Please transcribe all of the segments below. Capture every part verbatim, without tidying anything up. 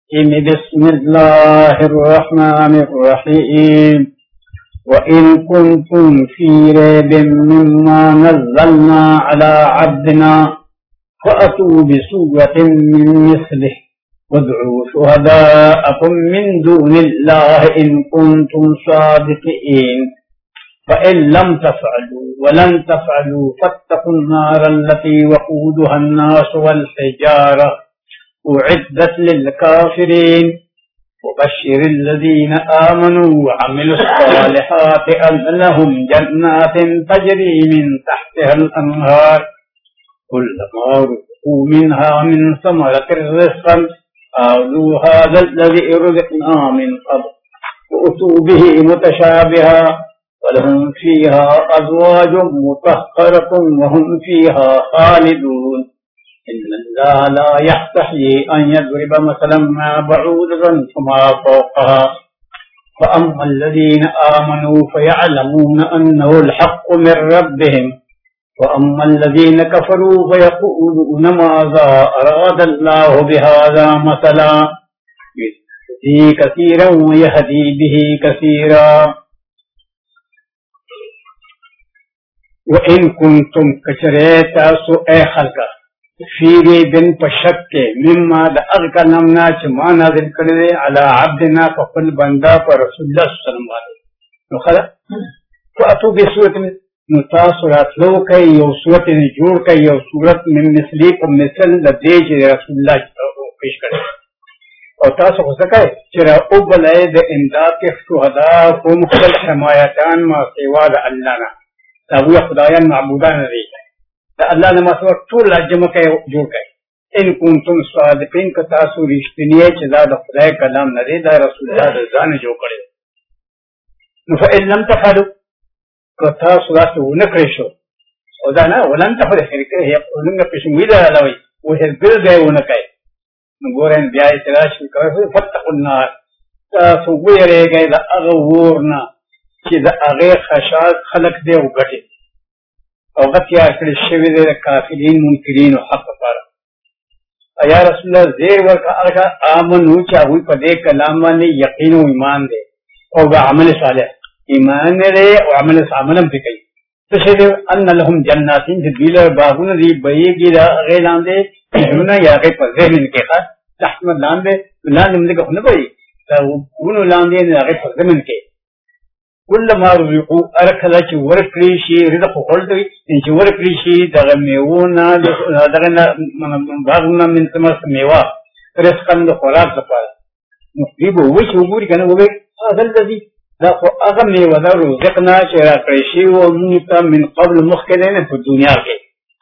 بسم الله الرحمن الرحيم وإن كنتم في ريب مما نزلنا على عبدنا فأتوا بسورة من مثله وادعوا شهداءكم من دون الله إن كنتم صادقين فإن لم تفعلوا ولن تفعلوا فاتقوا النار التي وقودها الناس والحجارة أعدت للكافرين وبشر الذين آمنوا وعملوا الصالحات أن لهم جنات تجري من تحتها الأنهار كلما رزقوا منها من ثمرة رزقا قالوا هذا الذي رزقنا من قبل وأتوا به متشابها ولهم فيها أزواج مطهرة وهم فيها خالدون إن الله لا يستحيي أن يضرب مثلا ما بعوضة فما فوقها فأما الذين آمنوا فيعلمون أنه الحق من ربهم وأما الذين كفروا فيقولون ماذا أراد الله بهذا مثلا يهدي كثيرا ويهدي به كثيرا وإن كنتم كشريتا سوء خلقا فیری بن پشک کے مما دا اغکا نمنا چما نازل کردے علا عبدنا فقل بندہ پر رسول اللہ صلی اللہ علیہ وسلم والے نو خلا تو اتو بی صورت میں نتا صورت لو کئی یو صورت جوڑ کئی یو صورت من مثلی کو مثل دا دیج رسول اللہ پیش کرے اور تاسو خو سکے چرا اوبلائے دا امداد کے شہداء کو مختلف حمایتان ما سوا دا اللہ نا تاوی خدایان معبودان رہی ہے اللہ نے مسئلہ طول جمع کے جوڑ گئے ان کنتم صادقین کا تاسو رشتنی ہے چیزا دا خدای کلام ندے دا رسول اللہ رضان جو کرے فإن لم تفعلوا کا تاسو راسو نکرشو او دا نا ولن تفعل خیرکے ہے اولنگا پیشنگوی دا علاوی وہ حضبر دے ونکے نگورین بیائی تلاشی کرے فتقوا النار تاسو گویرے گئے دا اغورنا چی دا اغی خشاک خلق دے وگٹے او غتیار کړي شوی دی کافرین منکرین او حق لپاره ایا رسول الله زیر ورکا هغه امنو چې هغه په دې کلام باندې یقین او ایمان دی او عمل صالح ایمان لري او عمل صالح هم کوي تشهد ان لهم جنات جديل باغون دی بيګي دا غیلان دي نه یا کې په زمين کې ښه تحت لاندې لاندې موږ نه کوي دا ونو لاندې نه هغه په زمين کې كلما رزقوا أركلا شيء وركلي شيء رزق خلدي إن شيء وركلي شيء دغميونا دغنا بعضنا من ثمر ميوا رزقا لخلاص سفر نقرب وش وبوري كنا وبي هذا الذي ذا أغمي وذا رزقنا شراء شيء ومنك من قبل مخكلين في الدنيا كي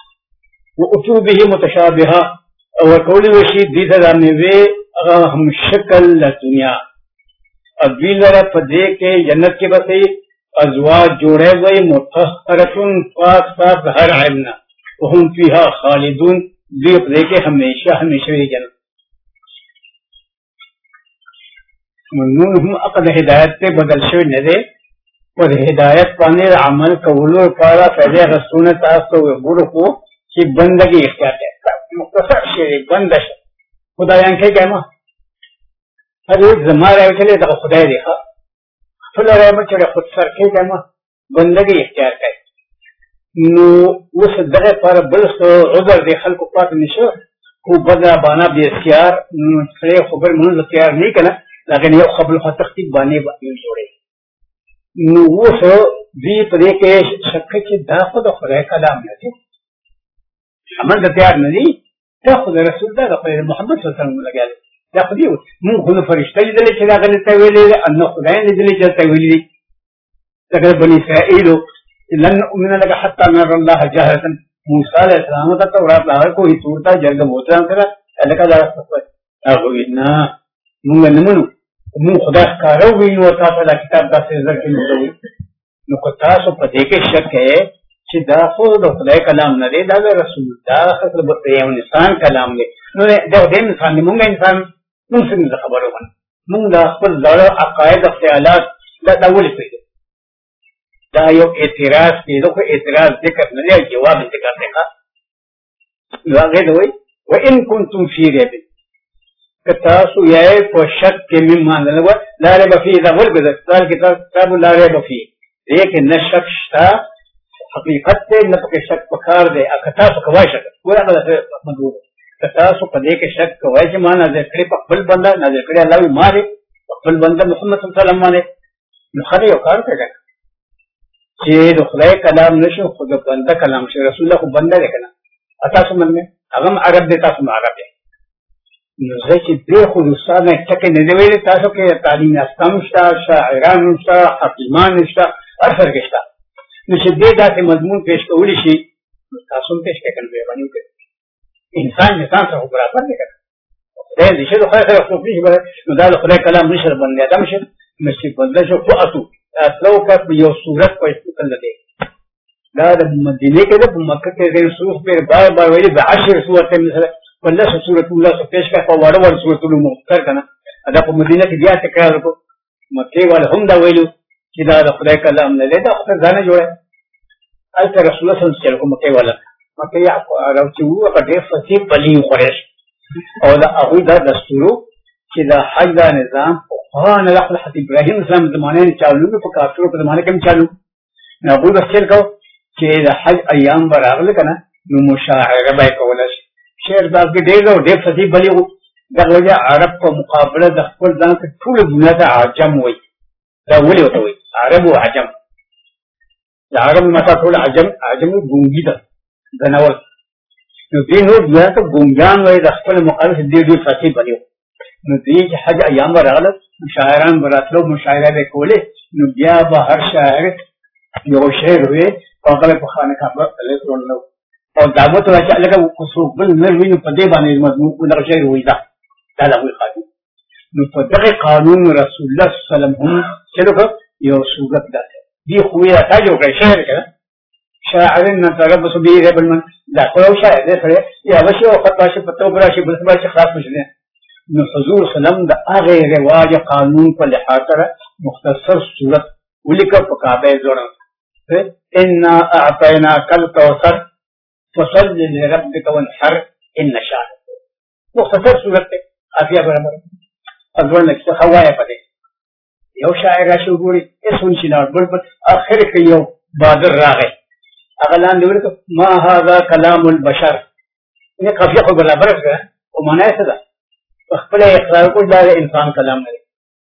وأتوا به متشابها وكل وشي دي ذا ميوي أغم شكل الدنيا ابی لرا پدے کے جنت کے بسے ازواج جوڑے گئے مطہرتن پاک پاک ہر عیبنا وہم فیہا خالدون دی پدے کے ہمیشہ ہمیشہ جنت منون ہم اقد ہدایت سے بدل شو ندے اور ہدایت پانے عمل قولو پارا فیدے رسول تاس تو بڑھ کو کہ بندگی اختیار ہے مختصر شیئے بندش خدا یانکے کہما هر یک زمان رہے چلے تو خدای دیکھا فلا رہے میں چلے خود سر کے کہما بندگی اختیار کرے نو اس دغه پر بلس عذر دے خلق پاک نشو کو بدنا بانا بے اختیار نو سرے خبر من اختیار نہیں کنا لیکن یہ خبر فتختی بانے بانے جوڑے نو اس دی پدے کے شک کی دا خود خدای کلام ہے عمل اختیار نہیں دا خود رسول اللہ محمد صلی اللہ علیہ وسلم لگا دا خدیو مون خود فرشتہ جدلے چلا غلط تاویلی دے انو خدایان جدلے چلا تاویلی دے تکر بنی اسرائیلو لن نؤمن لگا حتی نر اللہ جاہرتا موسیٰ علیہ السلام تا تورات لاغر کوئی صورتا جرد موتران کرا لکا دارا سفر اگوی نا مونگا نمونو مون خدا اخکارو بینو تا تا کتاب دا سیزر کی نوزوی نو کتاسو پا دیکے شک ہے چی دا خود خدای کلام ندے دا رسول دا خطر بطریون انسان کلام دے نو دا دے انسان دی مونگا انسان مونږ څنګه خبرو باندې مونږ د خپل ځړ عقاید او خیالات دا ډول پیدا دا یو اعتراض دی نو اعتراض ذکر نه دی جواب ذکر دی ښه هغه دی وای و ان کنتم فی ریب كتاسو ياي فشك مما نلوى لا ريب فيه إذا ولد ذلك كتاب لا ريب فيه لكن الشك شتا حقيقة نبقى شك بكار دي كتاسو كواي شك ولا هذا مدور كتاسو قديك شك كواي ما نازل كري بقبل بندا نازل كري الله ماري بقبل بندا محمد صلى الله عليه وسلم ماري نخلي يقال كذا شيء خدای کلام نشو خود بندا کلام شي رسول الله خو بندا دی کنه تاسو من هغه عرب دی تاسو عرب دی نو زه چې دې خو رساله ټکه نه دی ویل تاسو کې تعلیم اسلام شته شاعران شته حکیمان شته ارفر شته نو چې دې داسې مضمون پیش کولی شي تاسو پیش کړئ به باندې کوي انسان انسان سره برابر دی کنه دې دې چې خو خو خو پیش نو دا خدای کلام نشر باندې ادم شي نشي بندا شو قطو اصلو کا یو صورت په استقل ده دا د مدینه کې د مکه کې غیر صورت په بار بار ویلي د عشر صورت مثلا ولا صورت الله څخه پیش کا په وړ وړ صورت له مختار کنه دا په مدینه کې بیا تکرار وکړو مکه ول هم دا ویلو چې دا د خدای کلام نه لیدا خو ځانه جوړه الته رسول الله صلی الله علیه وسلم مکه ولا مکه یا راوچو په دې فصیح بلی قریش او دا هغه دا دستورو چې دا حج دا نظام ها نه لخوا حتی ابراهیم اسلام زمانه نه چالو په کافرو په زمانه کې چالو نه ابو بکر کو چې د حج ایام براغله کنه نو مشاعره به کول شي شعر دا کې ډېر ډېر فصیح بلی دا وجه عرب په مقابله د خپل ځان کې ټول دنیا ته عجم وای دا ولي وته وای عرب او عجم دا عرب متا ټول عجم عجم ګونګی ده دنور نو دې نو دنیا ته ګونګان وای د خپل مقابله دې ډېر فصیح بلی نو دې چې حج ایام براغله شاعران براتلو مشاعره به کوله نو بیا به هر شاعر یو شعر وي هغه په خانه کابه لګورلو او دعوت راځي لکه کوڅو بل نه ویني په دې باندې مضمون دا شعر وي دا دا له قانون نو په دغه قانون رسول الله صلی الله علیه وسلم هم چې یو صورت ده دی خو یې راځي او شعر کړه شاعرن تربص به رب المن دا خو شاعر دې سره یا وشو خطا شي په تو براشي بل څه شي خاص مشنه نو حضور سلام د هغه رواج قانون په لحاظ سره مختصر صورت ولیکه په کعبه جوړه ان اعطيناك الكوثر فصل لربك وانحر ان شانك مختصر صورت افیا برابر اول نه څه هوايه پدې یو شاعر راشي ګوري اسون شینار بل په اخر کې یو بادر راغی اغلان دی ورته ما هذا كلام البشر نه قافیه خو برابر ده او معنی څه ده خپل اقرار کو دا انسان کلام نه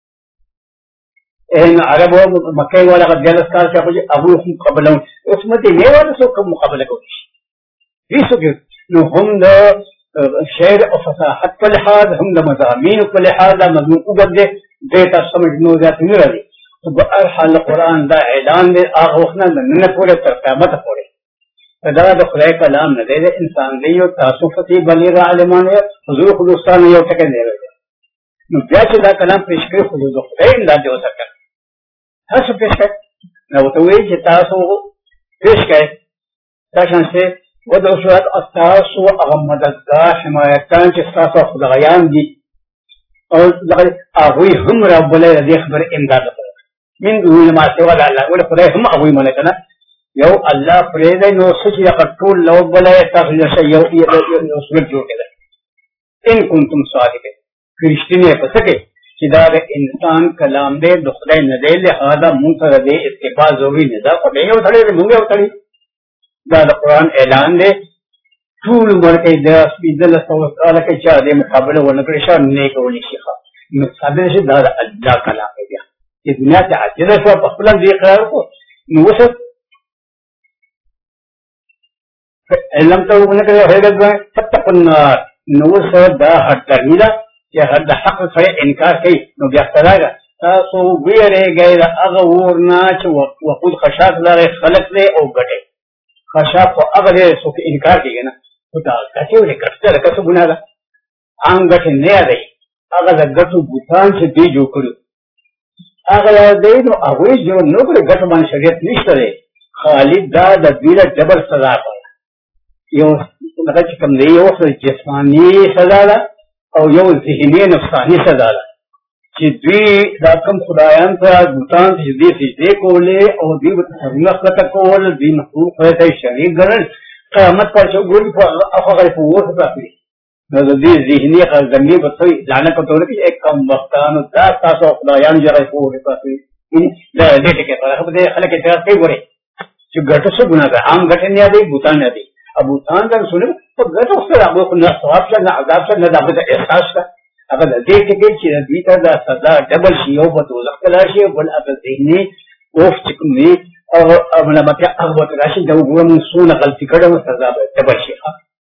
ان عربو مکه والا قد جلس کار چې ابو قبلون اسمت نه ولا سو کوم مقابله کوي هیڅ نو هم د شعر او فصاحت په لحاظ هم د مضامین په لحاظ مضمون وګرځي د تاسو سمجھ نو ذات نه راځي په هر حال قران دا اعلان دی هغه وخت نه نه پوره تر قیامت پورې دا د خدای کلام نه دی انسان دی او تاسو فتی بلیغ عالمان حضور خدوستان یو ټکی نه راځي نو بیا چې دا کلام پیش کړي خو د خدای انداز دی وسکه تاسو پیش کړئ نو ته وایي چې تاسو پیش کړئ تاسو څه ودو شوات تاسو هغه مددگار حمایتان چې تاسو خدایان دي او هغه هم رب له دې خبر امداد کوي من دون ما سوى الله ولا خدای هم هغه ملکنا یو الله پرې نو سچ یا ټول لو بل تاسو شي یو یو سورت جوړ کړئ ان کنتم صادقین کرشتنه پسکه چې دا د انسان کلام دی د خدای نه دی لہذا مونږ سره د اتباع ضروري نه دا خو دی یو ځای موږ یو ځای دا د قران اعلان دی ټول ورته د سپیدل سوال کې چې د مقابله ونکړي شو نه کولی شي نو ثابت شي دا د الله کلام دی چې دنیا ته عجزه شو په خپل دی اقرار کو نو وسه علم ته ونکړي هغه فتقنا نو وسه دا هټرمیدا چې هر د حق سره انکار کوي نو بیا ستاره تاسو ویری غیر هغه ورنا چې وقود خشاک لري خلق دی او ګټي خشاک او هغه څوک انکار کوي نه خدا کته ولې کړه لکه څه ګناه ده ان ګټ نه دی هغه د ګټو بوتان چې دی جوړ کړو هغه دی نو هغه جو نو کړ ګټ باندې شریعت نشته دی خالد دا د بیره جبر سزا ده یو هغه چې کوم دی یو څه جسمانی سزا ده او یو ذهنی نفسانی سزا ده چې دوی دا کوم خدایان ته بوتان چې دې سجدې کولې او دوی ورته څنګه خلق کول دې مخلوق ته شریک ګڼل قیامت پر چې ګوري په هغه په وښه پاتې نو د دې ذهني غزنګي په توي ځان کو ټول کې یک کم وختانو دا تاسو خدایان جوړه کوو تاسو دا دې ټکي په هغه دې خلک ته کوي وره چې ګټه څه ګناه ده عام ګټه نه دی بوتان نه دی ابو تان دا سونه په ګټه سره هغه خو نه ثواب څنګه عذاب څنګه دا به احساس ده هغه دې ټکي چې دې ته دا صدا ډبل شي او په دوزخ کې راشي بل هغه ذهني اوف چې کومي او امنا مکه هغه ته راشي دا وګورم سونه غلطي کړو سزا به ډبل شي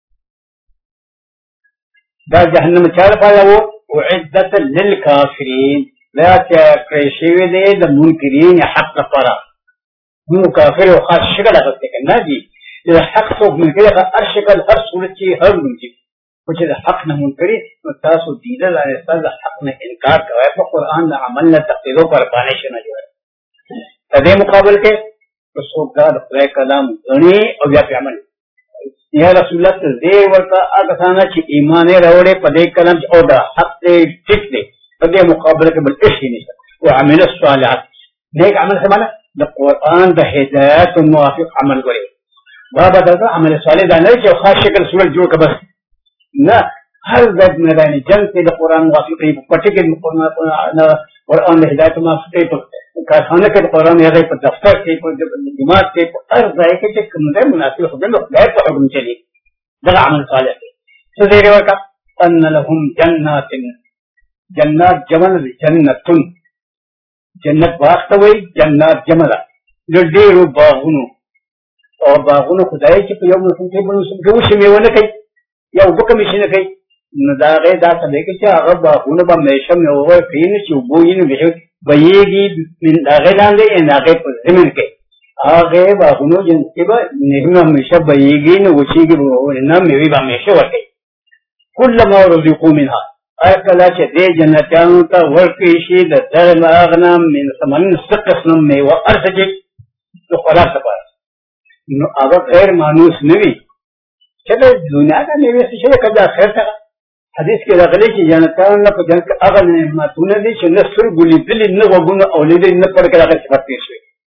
دا جهنم چار پایا وو وعدت للكافرين لا تکریشوی دے دا منکرین حق پرا مو کافر و خاص شکل اغسطے کرنا جی اذا حق سوک منکری ہر شکل ہر صورت چی ہر منکر کچھ دا حق نہ منکری تاسو دیدہ دا انسان دا حق نہ انکار کروائی پا قرآن دا عمل نہ تقیدو پر بانشنا جو ہے تدے مقابل کے رسول دا خدای کلام غنی او بیا پی عمل یا رسول اللہ تزدیر ورکا آگسانا چی ایمان روڑے پدے کلام چی او دا حق دے ٹک دے پدے مقابلہ کے بل اشی نہیں وعمل الصالحات نیک عمل سے مانا دا قرآن دا ہدایت و موافق عمل کرے بابا دا عمل صالح دا نہیں چی خاص شکل صورت جوڑ کا بس نا ہر ذات میدانی جنگ سے دا قرآن موافق ہے پٹی کے قرآن دا ہدایت و موافق ہے کارخانہ کے قرآن یا پر دفتر سے جماعت سے ہر ذائقے کے کمزے مناسب حکم ہدایت و حکم چلی دا عمل صالح ہے سزیر ورکا ان لهم جنات جنات جمل جنتن جنت واستوي جنات جمل ډېرو باغونو او باغونو خدای چې په یو موسم کې بل موسم کې وشي میونه کوي یو بکه مشي نه کوي نو دا غي دا څه دی چې هغه باغونه به مېشه مې وره کین چې وبوینه به بېږي من هغه لاندې ان هغه په زمين کې هغه باغونو جن کې به نه مېشه بېږي نو وشيږي نه مې به مېشه ورته کله رزقو منها اکلا چې دې جنتانو ته ورکړي شي د درم اغنام من ثمن سقسم می و ارسجه نو خلاص پاره نو هغه غیر مانوس نوي چې د دنیا د نوي څه کدا خیر ته حدیث کې راغلي چې جنتانو په جنت هغه نعمتونه دي چې نسر ګولې دل نه وګونه اولید نه پر کړه هغه صفات شي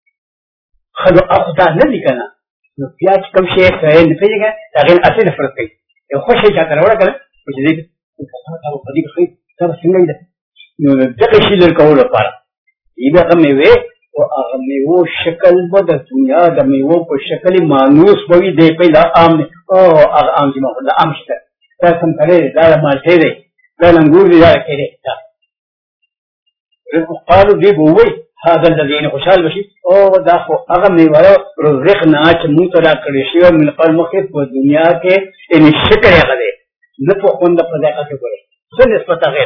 خدای اخدا نه دي کنه نو بیا چې کوم شی څه نه پیږي هغه اصل فرق کوي یو خوشي چاته راوړل چې دې او پدې کې څه څنګه ده نو دغه شی لرکول لپاره ایبه کومې وې او هغه میوه شکل به د دنیا د میوه په شکل مانوس وې دی پیدا عام او هغه عام دي مخه عام شته دا څنګه کړي دا مالته دی دا لنګور دی دا کړي دا قالو دی بووي هذا الذين خوشال بشي او دا خو هغه میوه رزقنا چې موږ ترا کړی شی من قبل مخه په دنیا کې ان شکر هغه دی نفو خوند فضائقة كبيرة سن نسبة غير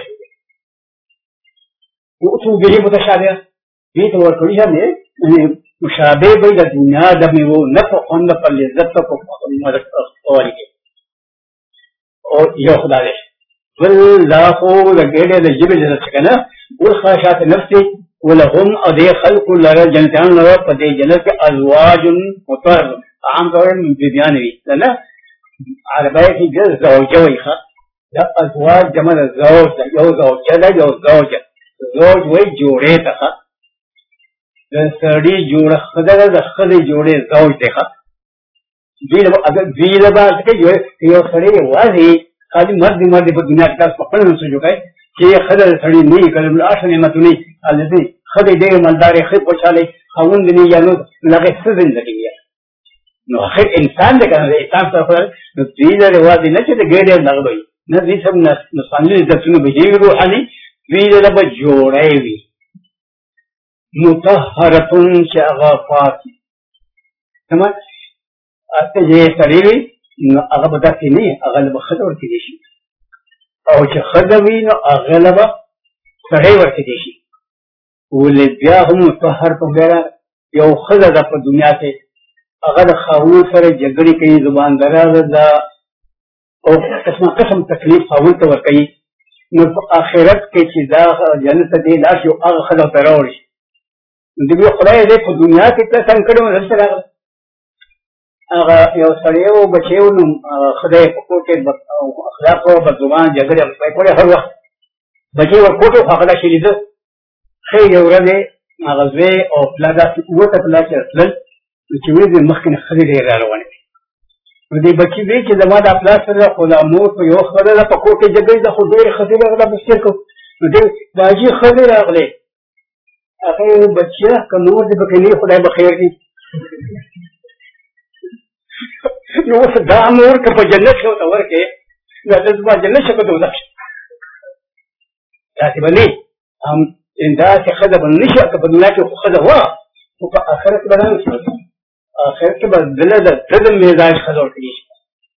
وأتوا به متشابه بيت ورقليها مشابه بيد الدنيا دمي ونفو خوند فاللذت فمدك أوليك اور یہ خدا دے واللہو لگیڑے لجبه جنت سکنا والخاشات نفسي ولهم أدي خلق لرى جنتان لرى فدي جنت أزواج مطهر عام طور من بيبيانوي لنا عربية في جزء زوجة ويخا لا أزواج جمال الزوج يو زوجة لا يو زوجة زوج وي جوڑے تخا سڑی جوڑا خدا دا خدا جوڑے زوج تخا دوی لباس کے جو یو سڑی واضح خالی مرد مرد پر دنیا کے تاس پکڑنے سے جو کہے کہ یہ خدا سڑی نہیں کرم آشا نعمت نہیں حالتی خدا دیر مالدار خد پوچھا لے خون دنی یا نو لگے سزن لگی گیا نو اخر انسان دے کرنا دے انسان طرف پر نو دیدہ روازی نچے دے گیڑے لگ بھئی نو دی سب نسانلی دستنو بجیوی روحانی دیدہ لبا جوڑے وی متحرتن شغافاتی سمجھ آتے جے سڑیوی نو اغا بداتی نہیں اغا لبا خدا ورکی دیشی او چه خدوی نو اغا لبا سڑے ورکی دیشی ولی بیا هم متحرتن بیرا یو خدا دا پر دنیا سے اگر خاون سره جګړې کوي زبان دراز دا او قسم قسم تکلیف خاون ته ورکوي نو په آخرت کې چې دا جنت دې لاش یو هغه خدای ته راوړي نو دې خدای دې په دنیا کې څه څنګه کړو رسول هغه هغه یو سړی او بچیو نو خدای په کوټه اخلاق او په زبان جګړې په کوله هر وخت بچي ورکوټو هغه شي دې خیر یو ورځ هغه زوی او پلادا وته پلاچ اصل چې وې د مخکنه خدای دې را روانه نو دې بچي وی چې زما د افلاس سره خو د مور په یو خبره په کور کې جګړې د خو ډېرې ښځې راغله بسیر کو نو دې د حاجي ښځې راغلې هغه بچیه که نور دې پکې نه خدای به خیر کړي نو اوس دا مور که په جنت کې ورته ورکړې نو هغه زما جنت شه په دوزخ شه داسې به نه هم داسې ښځه به نه شي که په دنیا کې خو ښځه وه خو په آخرت کې به نه شي آخرت کې به دله د ده د مزاج ښځه ورکړي شي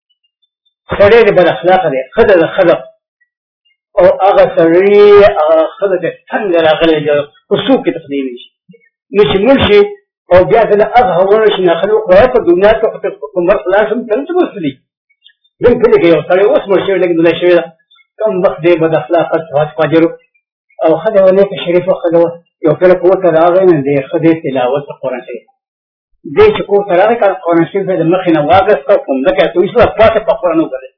سړی د بد اخلاقه دی ښځه د ښځه او هغه سړی هغه ښځه ته څنګه راغلی دی خو څوک یې تقدیر نه شي نو چې مړ شي او بیا دله هغه ونه شي ناخلي وخوړی په دنیا کې خو په مړ خلاص هم دلته اوس دي دې کلي کې یو سړی اوس مړ شوی لږ دنیا شوې ده کم وخت دی بد اخلاقه فاجرو او ښځه وه نیکه شریفه ښځه وه یو کله کور ته راغی نو د ښځې تلاوت د قرآن شریف دې چې کور ته راغی که قرآن شریف د مخې نه واګسته په مځکه یې توی شوه پاسه په قرآن وګرځېد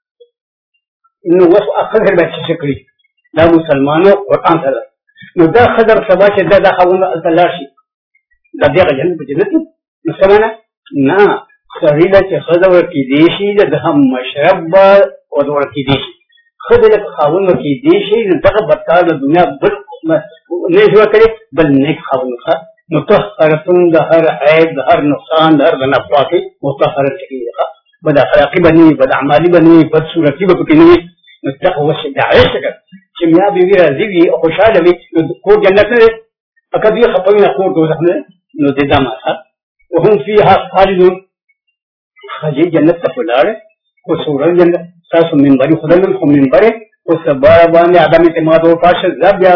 نو اوس ښځه باید څه کړي دا مسلمانو قرآن ته ده نو دا ښځه سبا چې دا دا خاوند هلته لاړ شي دا بیا هغه جنت په جنت نو څه معنی نه سړي له چې ښځه ورکېدی شي د ده هم مشرب به ورکېدی شي ښځه له خاوند ورکېدی شي نو دغه بدکار د دنیا بل نه جوړ کړي بل نیک خاوند ښه مطهرتون د هر عیب د هر نقصان د هر د ناپاکۍ مطهره کېږي ښه بد اخلاقي به نه وي بد اعمالي به نه وي بد صورتي به پکې نه وي نو دغه اوس د عشق چې میا بیوي راضي وي او خوشحاله وي نو کور جنت نه دی که دوی خفه وي نه کور دوزخ نه دی نو د دا ماښه وهم فیها خالدون ښځې جنت ته په لاړې خو صورت جنت تاسو منبري خدای نن خو منبرې خو سبا باندې عدم اعتماد وپاشه زه بیا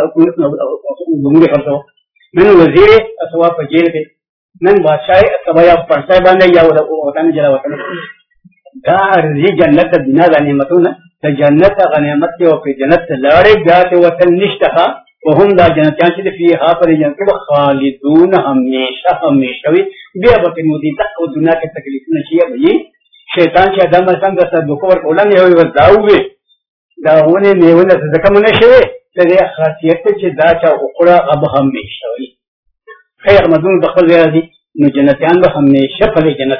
زموږ خرڅوه نن وزیر اسوا په جیل کې نن بادشاہ سبا یا پرسای باندې یا وطن جلا وطن دا ارزي جنت د دنیا د نعمتونه د جنت غنیمت او په جنت لاړې بیا ته وطن نشته وهم دا جنتیان چې فيها پر جنت کې خالدون همیشه همیشه وي بیا به مودي تک دنیا کې تکلیف نشي وي شیطان چې ادم څنګه صدقه ورکولم یو وداوي دا ونه نیونه ځکه مونږ شوي د دې خاصیت چې دا چا وکړه هغه همیشه وي خیر مدون د خپل ځای دي نو جنتیان به همیشه په جنت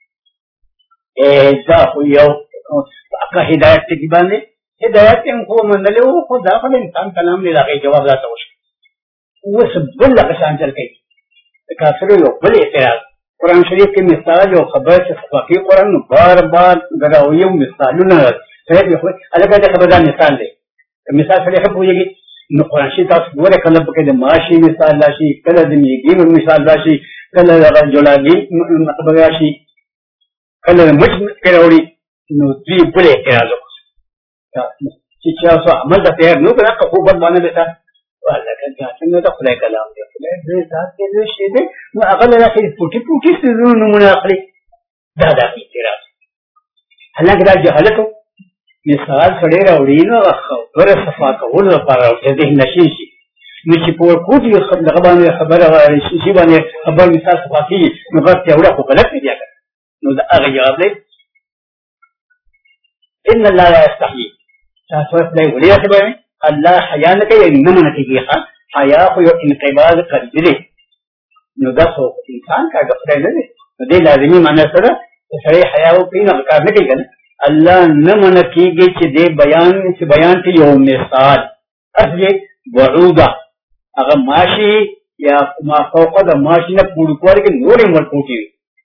دا خو یو که هدایت کې باندې هدایت هم خو منلې وو خو دا خو انسان کلام نه راغی جواب راته وشو اوس بل قسم چل کوي د کافرو یو بل اعتراض قرآن شریف کې مثال یو خبر چې فقې قرآن بار بار دراویو مثالونه سره خو الګا د خبردار مثال دی مثال سره خو پوهیږي نو قرآن شریف تاسو ګوره کله پکې د ماشي مثال راشي کله د میږي مثال راشي کله د جوړاګي مطلب راشي کله د مچ کړوړي نو دوی بل اعتراض وکړي چې تاسو عمل د تیر نو کنه خو بد باندې وتا والله کنه څنګه ته خدای کلام دی خدای دې ذات کې دې شی دې نو هغه له اخر پټي پټي څه نمونه اخلي دا دا اعتراض هلکه دا جهالت مثال کړي راوړي نو خبره صفا کول لپاره دې نشي شي نو چې په کوټي دغه باندې خبره شي باندې خبر مثال صفا کیږي نو غلط یو خو غلط دی نو دا هغه جواب دی ان الله لا يستحيي تاسو په ولې راځي الله حیا نه کوي نه نه کوي حیا خو یو انقباض قلبي دی نو دا خو انسان کا د خدای نه دی نو دې لازمي معنی سره چې حیا او کین کار نه کوي کنه الله نه من کیږي چې دې بیان چې بیان کې یو مثال اصلي وعوده هغه ماشي یا ما فوق د ماشي نه پوره کوي کې نورې مرکوټي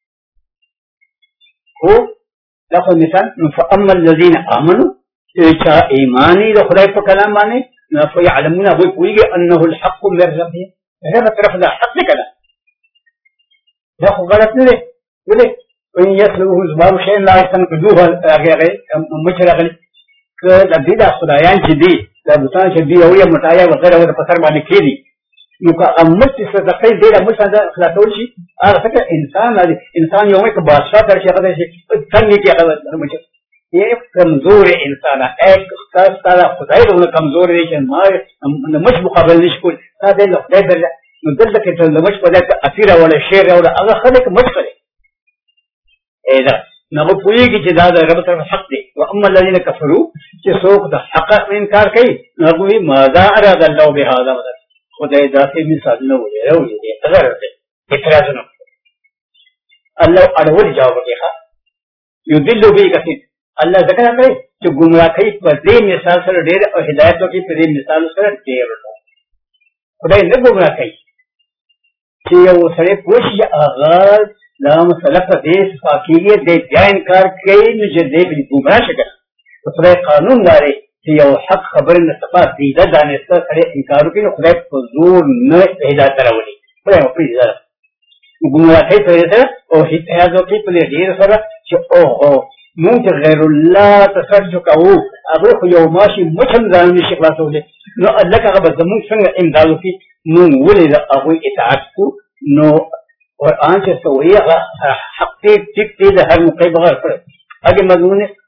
هو دا خو مثال فاما الذين امنوا چې ایمانی د خدای په کلام باندې نو فيعلمون هغه پوهیږي انه الحق من ربهم هغه طرف دا حق کړه دا خو غلط نه دی ولې وین یسلوه زباب شی لا يستنقذوه هغه مشرغلی که د دې د خدایان چې دي د بوتان چې دی او یې متایا وغیرہ د پسر باندې کېدي نو که امت څه صدقې دې د مشهد اخلاصول شي هغه څنګه انسان دی انسان یو مې که بادشاہ تر شي هغه شي څنګه کې هغه مشهد یہ کمزور انسان ایک تعالی خدای له کمزور دی چې ما مش مقابل نشکول دا د خدای درجه نو دلته کې ته مش په دغه اثیر ولا شعر ولا هغه خلک مش کوي اې دا نو پوهیږي چې دا د رب طرف حق دی او اما الذين كفروا چې څوک د حق انکار کوي نو هغه ماذا اراد الله بهذا خدای ذاتي مثال نه وي راوي دي اگر اعتراض نه الله اړول جواب کوي युदिल्लु बिही कसीर अल्लाह ज़िक्र करे जो गुमराह कई पर दे मिसाल सर ढेर और हिदायतों की पर दे मिसाल सर ढेर खुदाई न गुमराह कई कि वो सरे पुश या आगाज लाम सलफ देश फाकीये दे क्या इनकार कई मुझे दे भी गुमराह शकर तो खुदाई कानून दारे कि यो हक खबर न सफा दीदा दाने से सरे इनकार की न खुदाई फजूर न हिदायत तरवली खुदाई अपनी जरा गुमराह कई तो ये और हिदायतों की पर ढेर सर जो ओहो मुझे गैरुल्लाह तसर जो काऊ अबे खुयो माशी मुझम जान में शिकवा तो ले नो अल्लाह का बस मुझ संग इमदाद की मुझ वले अबू इताअत को नो और आंच तो ये हक़ टिक टिक हर मुकई बगैर पर आगे मजमून है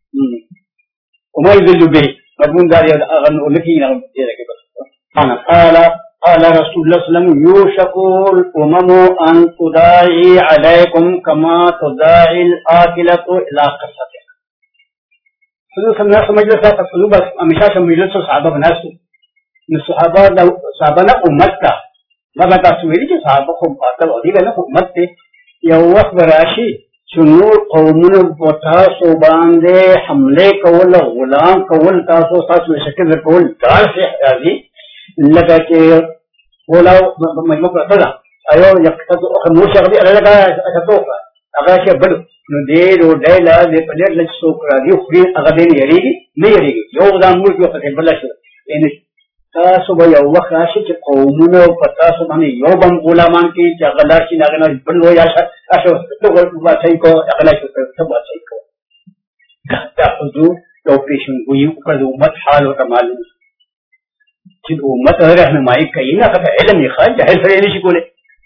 उमर बिन जुबैर मजमून दारी अगन उलकी ना ये लगे बस खाना काला قال رسول الله صلى الله عليه وسلم يوشك الأمم أن تداعي عليكم كما تداعي الآكلة إلى قصتها. فلو سمنا مجلس فلو بس हमेशा से मजलिस सहाबा बना सु सहाबा सहाबा ना उम्मत का ما बता सुवेरी के सहाबा को बात अधिक है ना उम्मत थे या वक्त बराशी सुनूर कौमुन बता सो बांधे हमले कौल गुलाम कौल तासो सास में शक्ल कौल दाल से राजी लगा के बोला मजमू का सदा आयो यक्तु खमूश अभी अलग का तो अगर से बड़ दे रो डेला दे पलेट लच सोकरा दी फ्री अगर दे यरीगी नहीं यरीगी यो दाम मुझ को पते बल्ला शो इन तासो भया वक्त आशी के कौमुन पता सो माने यो बम गुलामान की जगला की नागना बड़ हो या आशो तो बात सही को अगला शो सब बात सही को ता हुजूर तो पेशन हुई ऊपर उम्मत हाल होता मालूम जिन उम्मत रहनुमाई कई ना खबर इल्म यखान जाहिल फरेली शिकोले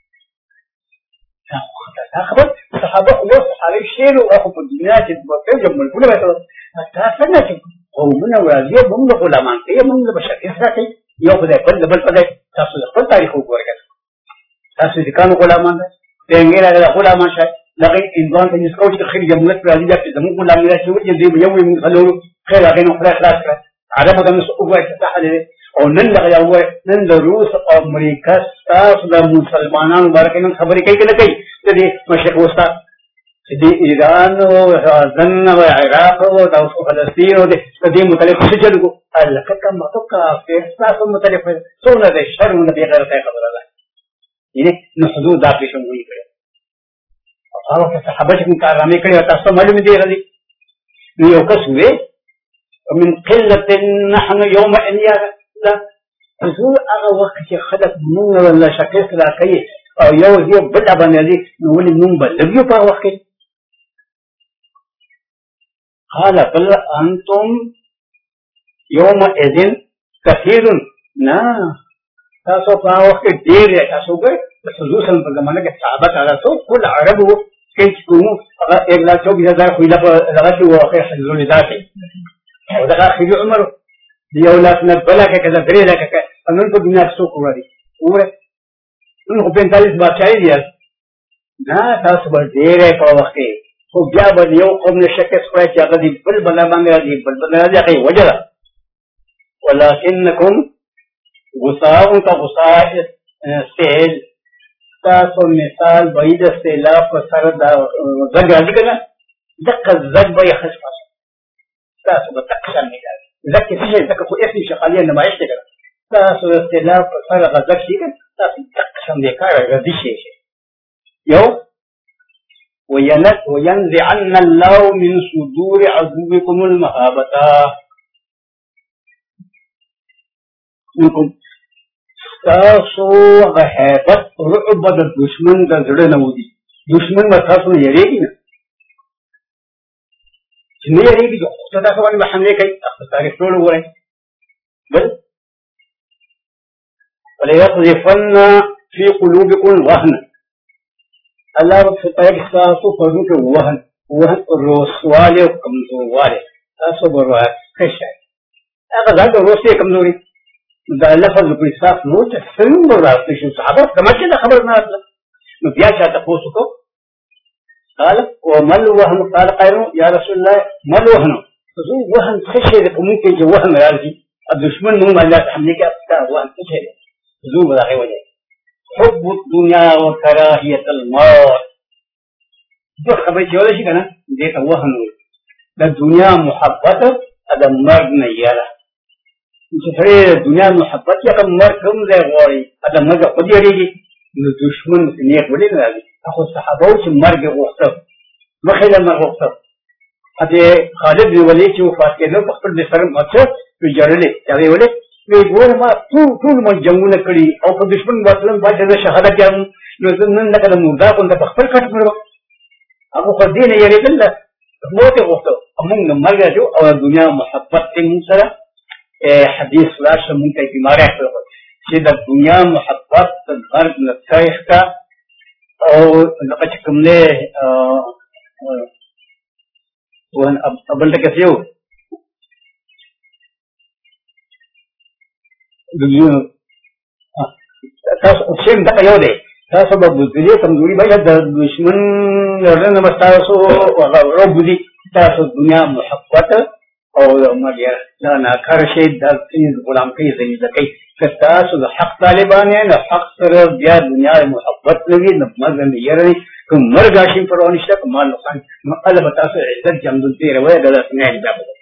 खबर सहाबा वो सहाबे शेर और अखु दुनिया के वक्त जब मुल्क में तो तासना कि कौमना वाजिया बंग गुलामान के ये बंग बशर ऐसा कि यो खुदा बल बल पदे तासु खबर तारीख को वर्ग तासु दिकान गुलामान तेंगे लगा गुलामान शायद लगे इंसान के जिसको खिर जमत पर आदि जाके जमू गुलाम या शुरू ये दिन यौम من खलो खैर आगे नो खला खलास कर आदम का में सुबह तहले और नन लगा हुआ है नन रूस और अमेरिका साफ मुसलमानों मुबारक ने खबर कई के लगी यदि मशरक वस्ता यदि ईरान हो जन्न हो इराक हो तो उसको फलस्तीन हो कदी मुतलिफ से चल को अल्लाह का मतलब का फैसला सो मुतलिफ सोना दे शर्म न दे कर खबर आला ये न हुजूर दाफिशन हुई करे और के सहाबा के कारनामे करे तो समझ में दे रही ये ओकस हुए من قلة نحن يوم ان لا حضور هغه وخت چې خلک مونږ ولا شکل را کوي او یو یو بل باندې نو ولې مونږ بل یو په وخت کې قال بل انتم يومئذ كثير نا تاسو په وخت کې ډېر تاسو به حضور صلی الله علیه وسلم کې صحابه تاسو ټول عربو کې کوم هغه एक लाख चौबीस हजार خپل په لغه کې واقع حضور ذاتي او دا اخر عمر دی اولادنا بلا کې کله درې لکه کې انن په دنیا کې څوک وړي وره نو په پینتالیس بادشاہي دي نه تاسو به ډېرې په وخت کې خو بیا به یو قوم نشکه سره چې هغه دی بل بل باندې دی بل بل راځي هغه وجره ولكنكم غصاء كغصاء سيل تاسو مثال بعید سیلاب په سره دا زګ راځي کنه دغه زګ به خشخاش تاسو به تکشن نه ذکر شي ذکر خو اسم شغاليه نمایش ده تاسو استلاف سره غزک شي تاسو تکشن نه کار غدي شي یو وینت وينزعن الله من صدور عدوكم المهابه منكم تاسو غهبت رعب د دشمن د زړه نه ودی دشمن به تاسو نه یریږي نه چې نه یریږي خو تاسو باندې حمله کوي تاسو تاریخ ټول وره بل ولا يقذفن في قلوبكم وهن الله رب فتاك تاسو په دې وهن وهن رسواله کمزورواله تاسو وروا کښه هغه ځکه روسي کمزوري دا لفظ په صاف نو چې څنګه راځي چې صحابه کمکه دا خبر نه اصله نو بیا چې تاسو کو قال ومل وهن قال قالوا يا رسول الله مل وهن زو وهن څه شي د کوم کې چې وهن راځي دشمن مو باندې حمله کې اتا وهن څه شي زو راغی وجه حب الدنيا وكراهيه الموت دو خبرې چې ولا شي کنه دې ته وهن وي د دنیا محبت د مرګ نه یاله چې سره دنیا محبت یا کوم مرګ کوم ځای غواړي د مرګ خو دې لري نو دشمن نیت ولې نه راځي اخو صحابه چې مرګ غوښته مخې له مرګ غوښته اته خالد بن ولید چې وفات کېدو په خپل بستر ماته ویجړلې دا ویلې وی ګور ما ټول ټول ما جنگونه کړی او په دشمن واسلم باندې شهادت یم نو نن لکه د مردا په خپل کټ مړو هغه خو دې نه یریدل موت غوښته موږ نه مرګ جو او دنیا محبت دې موږ سره حدیث راشه موږ ته بیماره کړو چې د دنیا محبت د مرګ نه ځایښت او لکه چې کوم نه وان ابل ته کېو دغه تاسو اوسم دا یو دی تاسو به بوزي کمزوري به د دشمن لرنه مستاسو او رب دي تاسو دنیا محبت او مګر لا نه کار شي د چیز غلام کوي زمينه کوي که تاسو د حق طالبان نه حق سره بیا دنیا محبت لګي نه مزه نه یری کوم مرګ شي پرونیشته کوم نقصان نو الله تاسو عزت جمدل تیر وای د اسنه